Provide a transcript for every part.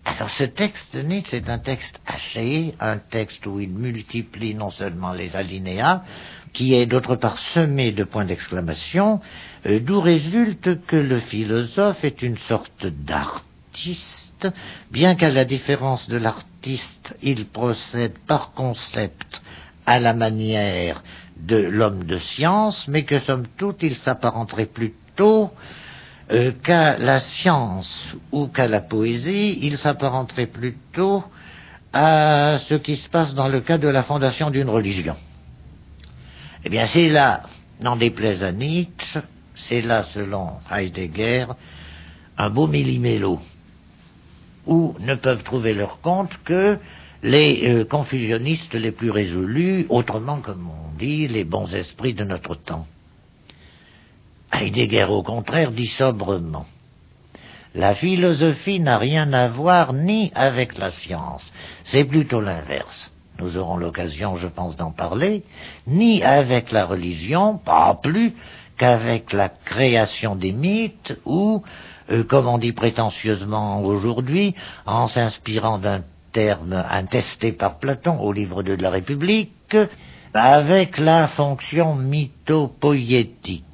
Alors ce texte de Nietzsche est un texte haché, un texte où il multiplie non seulement les alinéas, qui est d'autre part semé de points d'exclamation, d'où résulte que le philosophe est une sorte d'artiste, bien qu'à la différence de l'artiste, il procède par concept à la manière de l'homme de science, mais que somme toute il s'apparenterait plutôt qu'à la science ou qu'à la poésie, il s'apparenterait plutôt à ce qui se passe dans le cas de la fondation d'une religion. Eh bien, c'est là, n'en déplaise à Nietzsche, c'est là, selon Heidegger, un beau millimélo, où ne peuvent trouver leur compte que les confusionnistes les plus résolus, autrement, comme on dit, les bons esprits de notre temps. Heidegger, au contraire, dit sobrement: la philosophie n'a rien à voir ni avec la science, c'est plutôt l'inverse. Nous aurons l'occasion, je pense, d'en parler, ni avec la religion, pas plus qu'avec la création des mythes, ou, comme on dit prétentieusement aujourd'hui, en s'inspirant d'un terme attesté par Platon au livre 2 de la République, avec la fonction mythopoïétique.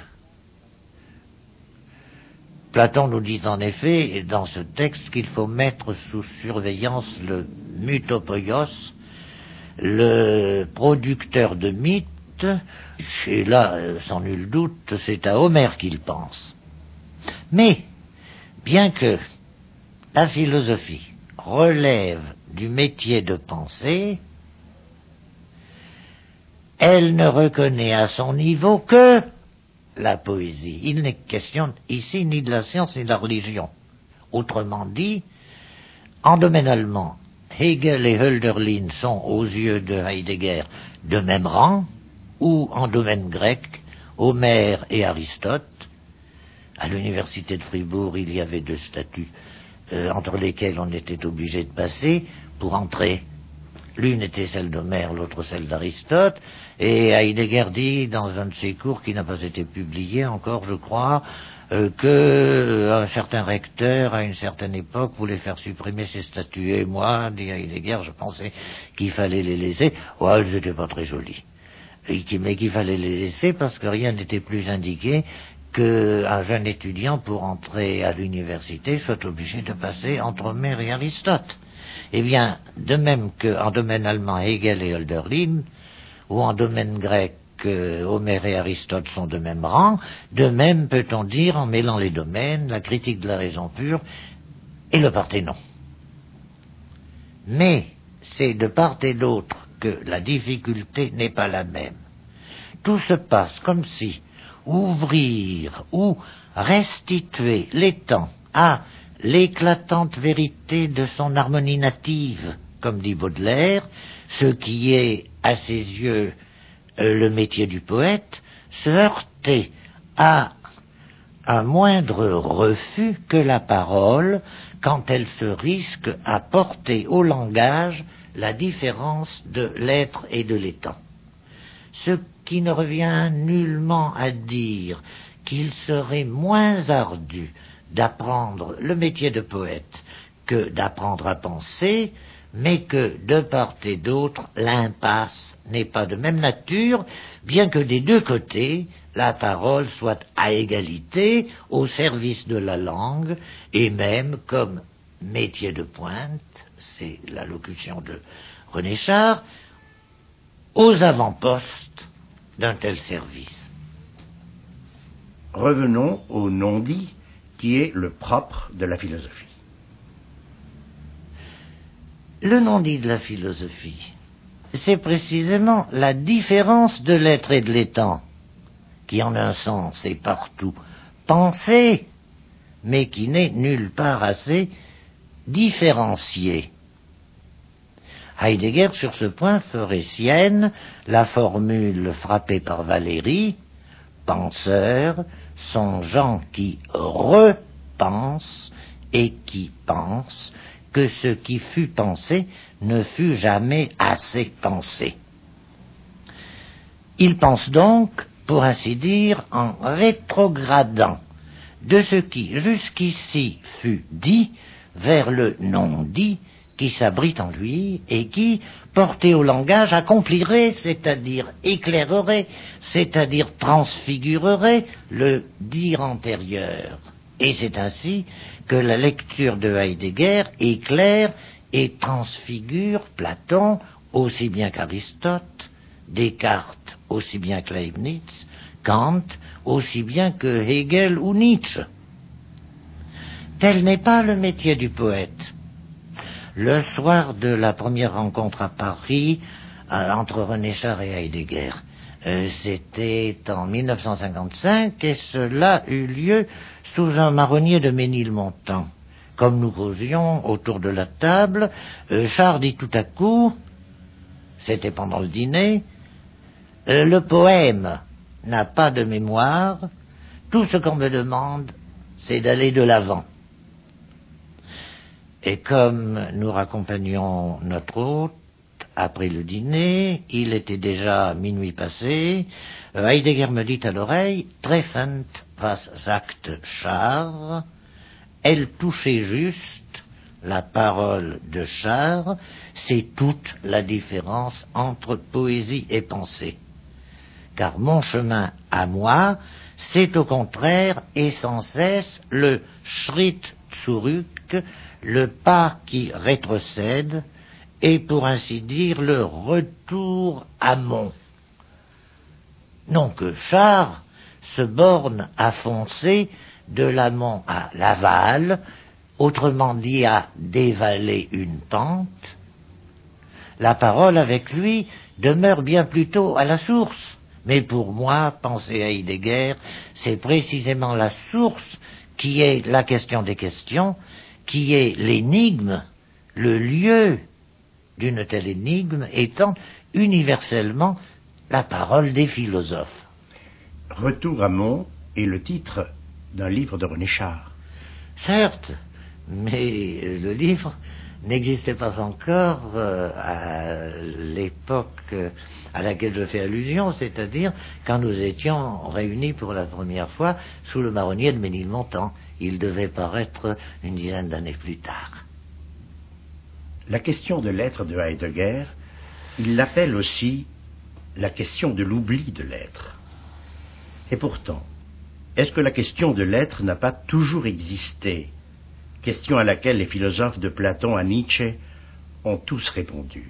Platon nous dit en effet dans ce texte qu'il faut mettre sous surveillance le mythopoios, le producteur de mythes, et là, sans nul doute, c'est à Homère qu'il pense. Mais, bien que la philosophie relève du métier de penser, elle ne reconnaît à son niveau que la poésie. Il n'est question ici ni de la science ni de la religion. Autrement dit, en domaine allemand, Hegel et Hölderlin sont, aux yeux de Heidegger, de même rang, ou en domaine grec, Homère et Aristote. À l'université de Fribourg, il y avait 2 statues entre lesquelles on était obligé de passer pour entrer. L'une était celle d'Homère, l'autre celle d'Aristote, et Heidegger dit dans un de ses cours, qui n'a pas été publié encore, je crois, qu'un certain recteur, à une certaine époque, voulait faire supprimer ces statues. Et moi, dit Heidegger, je pensais qu'il fallait les laisser. Ouais, elles n'étaient pas très jolies. Mais qu'il fallait les laisser parce que rien n'était plus indiqué qu'un jeune étudiant, pour entrer à l'université, soit obligé de passer entre Homère et Aristote. Eh bien, de même qu'en domaine allemand, Hegel et Hölderlin, ou en domaine grec, Homère et Aristote sont de même rang, de même peut-on dire, en mêlant les domaines, la critique de la raison pure et le Parthénon. Mais c'est de part et d'autre que la difficulté n'est pas la même. Tout se passe comme si ouvrir ou restituer l'étang à l'éclatante vérité de son harmonie native, comme dit Baudelaire, ce qui est, à ses yeux, le métier du poète, se heurter à un moindre refus que la parole, quand elle se risque à porter au langage la différence de l'être et de l'étang. Ce qui ne revient nullement à dire qu'il serait moins ardu d'apprendre le métier de poète que d'apprendre à penser, mais que, de part et d'autre, l'impasse n'est pas de même nature, bien que des 2 côtés, la parole soit à égalité au service de la langue, et même comme métier de pointe, c'est la locution de René Char, aux avant-postes d'un tel service. Revenons au non-dit, qui est le propre de la philosophie. Le non-dit de la philosophie, c'est précisément la différence de l'être et de l'étang, qui en un sens est partout pensée, mais qui n'est nulle part assez différenciée. Heidegger, sur ce point, ferait sienne la formule frappée par Valéry: penseurs sont gens qui repensent et qui pensent que ce qui fut pensé ne fut jamais assez pensé. Ils pensent donc, pour ainsi dire, en rétrogradant de ce qui jusqu'ici fut dit vers le non-dit qui s'abrite en lui et qui, porté au langage, accomplirait, c'est-à-dire éclairerait, c'est-à-dire transfigurerait le dire antérieur. Et c'est ainsi que la lecture de Heidegger éclaire et transfigure Platon aussi bien qu'Aristote, Descartes aussi bien que Leibniz, Kant aussi bien que Hegel ou Nietzsche. Tel n'est pas le métier du poète. Le soir de la première rencontre à Paris entre René Char et Heidegger, c'était en 1955 et cela eut lieu sous un marronnier de Ménilmontant. Comme nous causions autour de la table, Char dit tout à coup, c'était pendant le dîner, le poème n'a pas de mémoire, tout ce qu'on me demande, c'est d'aller de l'avant. Et comme nous raccompagnions notre hôte, après le dîner, il était déjà minuit passé, Heidegger me dit à l'oreille, treffend was sagt Char, elle touchait juste la parole de Char, c'est toute la différence entre poésie et pensée. Car mon chemin à moi, c'est au contraire et sans cesse le Schritt zurück, le pas qui rétrocède, et pour ainsi dire le retour amont. Non que Char se borne à foncer de l'amont à l'aval, autrement dit à dévaler une pente. La parole avec lui demeure bien plutôt à la source, mais pour moi, penser à Heidegger, c'est précisément la source qui est la question des questions, qui est l'énigme, le lieu d'une telle énigme étant universellement la parole des philosophes. Retour amont est le titre d'un livre de René Char. Certes, mais le livre n'existait pas encore à l'époque à laquelle je fais allusion, c'est-à-dire quand nous étions réunis pour la première fois sous le marronnier de Ménilmontant. Il devait paraître une dizaine d'années plus tard. La question de l'être de Heidegger, il l'appelle aussi la question de l'oubli de l'être. Et pourtant, est-ce que la question de l'être n'a pas toujours existé? Question à laquelle les philosophes de Platon à Nietzsche ont tous répondu.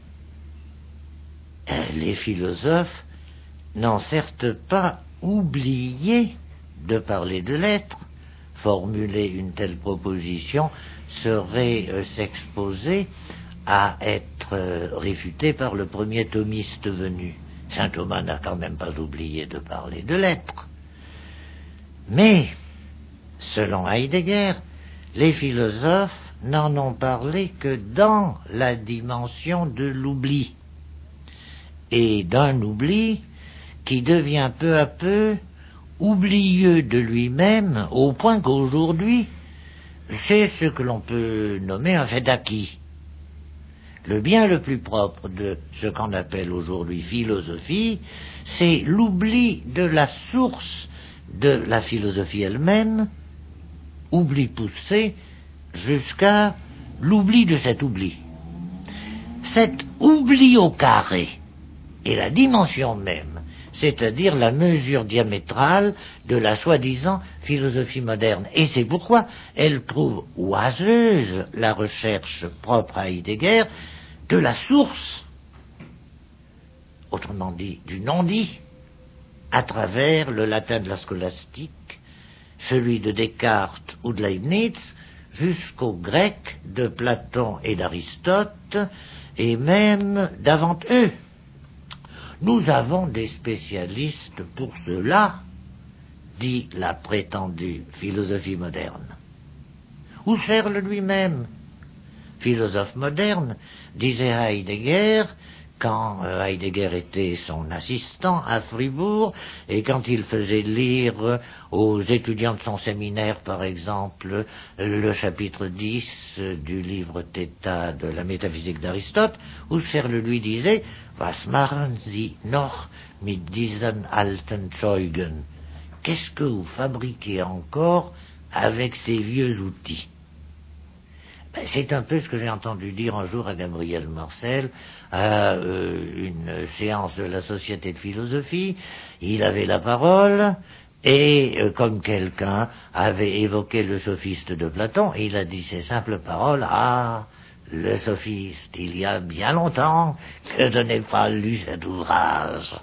Les philosophes n'ont certes pas oublié de parler de l'être. Formuler une telle proposition serait s'exposer à être réfuté par le premier thomiste venu. Saint Thomas n'a quand même pas oublié de parler de l'être. Mais, selon Heidegger, les philosophes n'en ont parlé que dans la dimension de l'oubli, et d'un oubli qui devient peu à peu oublieux de lui-même, au point qu'aujourd'hui, c'est ce que l'on peut nommer un fait acquis. Le bien le plus propre de ce qu'on appelle aujourd'hui philosophie, c'est l'oubli de la source de la philosophie elle-même, oubli poussé jusqu'à l'oubli de cet oubli. Cet oubli au carré est la dimension même, c'est-à-dire la mesure diamétrale de la soi-disant philosophie moderne. Et c'est pourquoi elle trouve oiseuse la recherche propre à Heidegger de la source, autrement dit du non-dit, à travers le latin de la scolastique, celui de Descartes ou de Leibniz, jusqu'au grec de Platon et d'Aristote, et même d'avant eux. Nous avons des spécialistes pour cela, dit la prétendue philosophie moderne. Husserl lui-même, philosophe moderne, disait à Heidegger, quand Heidegger était son assistant à Fribourg, et quand il faisait lire aux étudiants de son séminaire, par exemple, le chapitre 10 du livre Theta de la métaphysique d'Aristote, Husserl lui disait « Was machen Sie noch mit diesen alten Zeugen? qu'est-ce que vous fabriquez encore avec ces vieux outils? C'est un peu ce que j'ai entendu dire un jour à Gabriel Marcel à une séance de la Société de philosophie. Il avait la parole et comme quelqu'un avait évoqué le sophiste de Platon, il a dit ces simples paroles: ah, le sophiste, il y a bien longtemps que je n'ai pas lu cet ouvrage.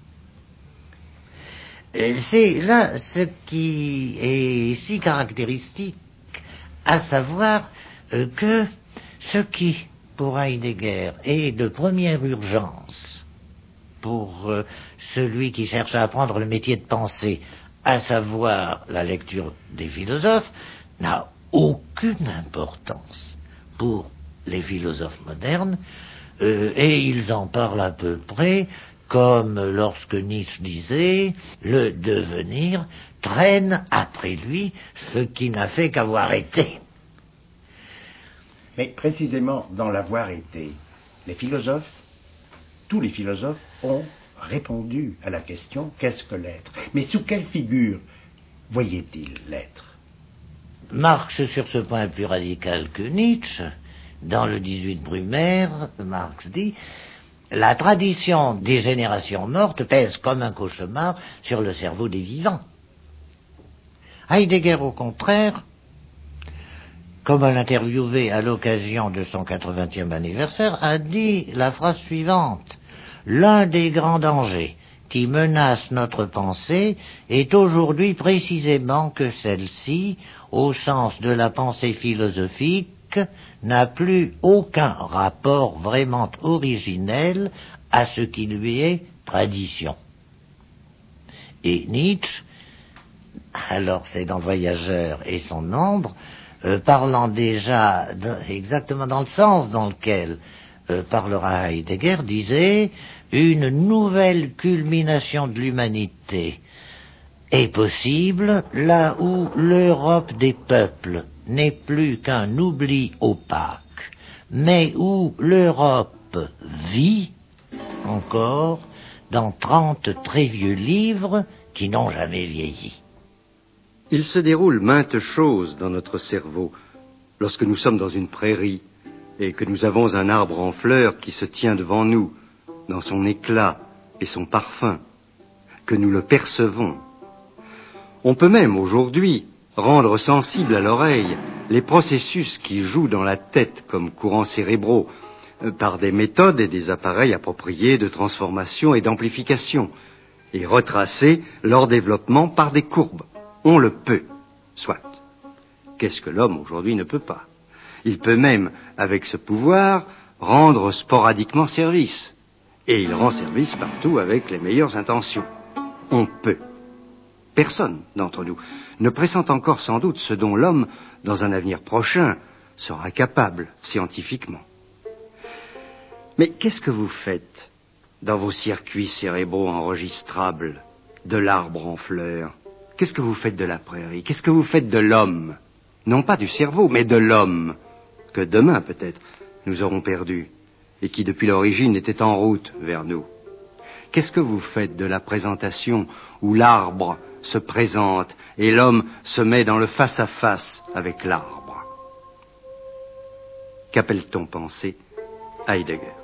C'est là ce qui est si caractéristique, à savoir que ce qui, pour Heidegger, est de première urgence pour celui qui cherche à apprendre le métier de penser, à savoir la lecture des philosophes, n'a aucune importance pour les philosophes modernes, et ils en parlent à peu près comme lorsque Nietzsche disait « le devenir traîne après lui ce qui n'a fait qu'avoir été ». Mais précisément dans l'avoir été, les philosophes, tous les philosophes ont répondu à la question « qu'est-ce que l'être ?» Mais sous quelle figure voyait-il l'être? Marx, sur ce point plus radical que Nietzsche, dans le 18 Brumaire, Marx dit « la tradition des générations mortes pèse comme un cauchemar sur le cerveau des vivants ». Heidegger, au contraire, comme un interviewé à l'occasion de son 80e anniversaire, a dit la phrase suivante: « L'un des grands dangers qui menacent notre pensée est aujourd'hui précisément que celle-ci, au sens de la pensée philosophique, n'a plus aucun rapport vraiment originel à ce qui lui est tradition. » Et Nietzsche, alors c'est dans Voyageur et son nombre, parlant déjà exactement dans le sens dans lequel parlera Heidegger, disait « Une nouvelle culmination de l'humanité est possible là où l'Europe des peuples n'est plus qu'un oubli opaque, mais où l'Europe vit encore dans 30 très vieux livres qui n'ont jamais vieilli. » Il se déroule maintes choses dans notre cerveau lorsque nous sommes dans une prairie et que nous avons un arbre en fleurs qui se tient devant nous, dans son éclat et son parfum, que nous le percevons. On peut même aujourd'hui rendre sensible à l'oreille les processus qui jouent dans la tête comme courants cérébraux par des méthodes et des appareils appropriés de transformation et d'amplification et retracer leur développement par des courbes. On le peut, soit. Qu'est-ce que l'homme aujourd'hui ne peut pas? Il peut même, avec ce pouvoir, rendre sporadiquement service. Et il rend service partout avec les meilleures intentions. On peut. Personne d'entre nous ne pressent encore sans doute ce dont l'homme, dans un avenir prochain, sera capable scientifiquement. Mais qu'est-ce que vous faites dans vos circuits cérébraux enregistrables de l'arbre en fleurs? Qu'est-ce que vous faites de la prairie? Qu'est-ce que vous faites de l'homme? Non pas du cerveau, mais de l'homme, que demain peut-être nous aurons perdu, et qui depuis l'origine était en route vers nous. Qu'est-ce que vous faites de la présentation où l'arbre se présente et l'homme se met dans le face-à-face avec l'arbre? Qu'appelle-t-on pensée? Heidegger.